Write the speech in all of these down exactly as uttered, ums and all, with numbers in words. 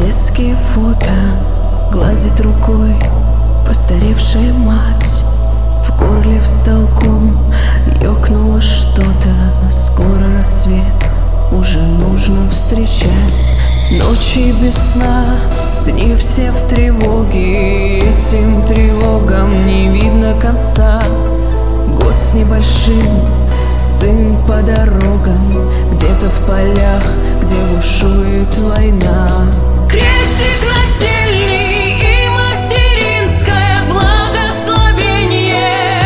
Детские фото гладит рукой постаревшая мать. В горле встал ком, ёкнуло что-то. Скоро рассвет, уже нужно встречать. Ночи без сна, дни все в тревоге. Этим тревогам не видно конца. Год с небольшим, сын по дорогам, где-то в полях, где бушует война. Крестик нательный и материнское благословение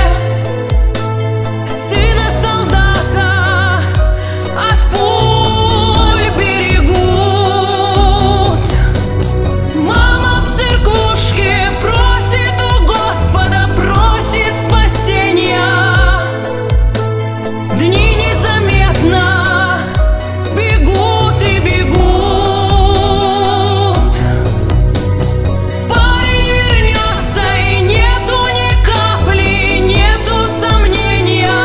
сына солдата от пуль берегут. Мама в церквушке просит у Господа, просит спасения. Дни незаметно бегут и бегут. Парень вернется, и нету ни капли, нету сомнения.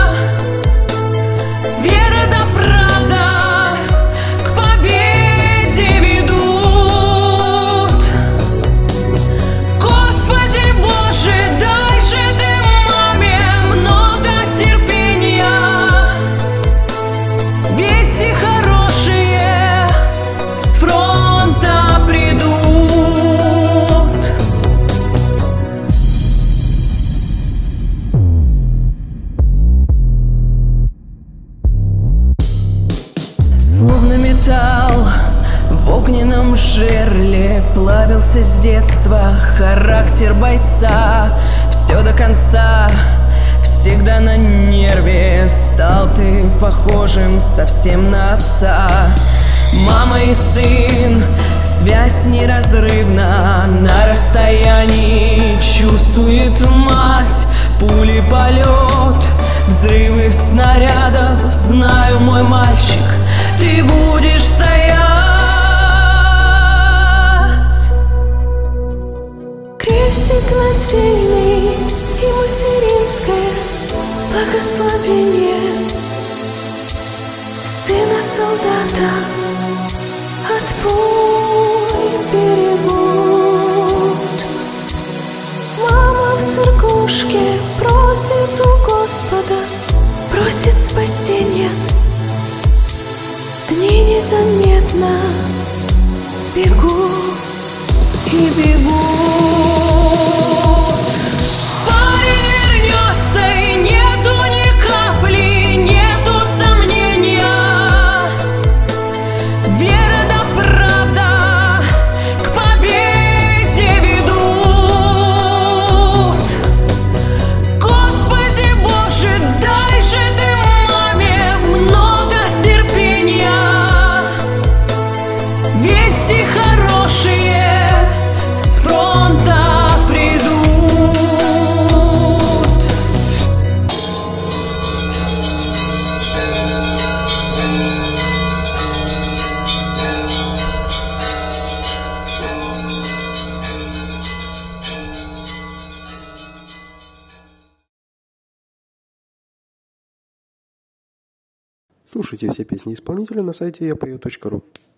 Вера да правда к победе ведут. Господи Боже, дай же ты маме много терпения. Вести хорошие с фронта придут. Словно металл в огненном жерле плавился с детства характер бойца. Все до конца, всегда на нерве. Стал ты похожим совсем на отца. Мама и сын, связь неразрывна. На расстоянии чувствует мать. Пули, полет, взрывы снарядов. Знаю, мой мальчик, ты будешь стоять. Крестик нательный и материнское благословение сына солдата от пуль берегут. Мама в церквушке просит у Господа, просит спасения. Дни незаметно бегут и бегут. Парень вернется, и нету ни капли, нету сомнения. Вера да правда к победе ведут. Господи Боже, дай же ты маме много терпения. Вести хорошие с фронта придут. Слушайте все песни исполнителя на сайте я пою точка ру.